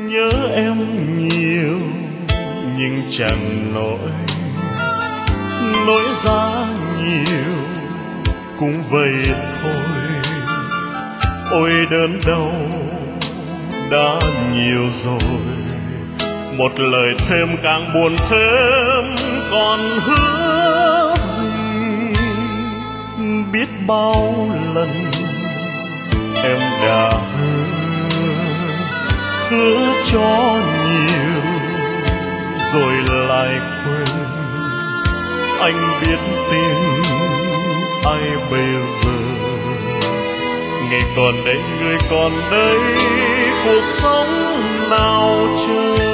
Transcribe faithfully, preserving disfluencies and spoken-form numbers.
nhớ em nhiều nhưng chẳng nỗi nỗi giá nhiều cũng vậy thôi. Ôi đớn đau đã nhiều rồi, một lời thêm càng buồn thêm, còn hứa gì biết bao lần em đã hứa, hứa cho nhiều rồi lại quên. Anh biết tin ai bây giờ, ngày còn đây người còn đây, cuộc sống nào chờ.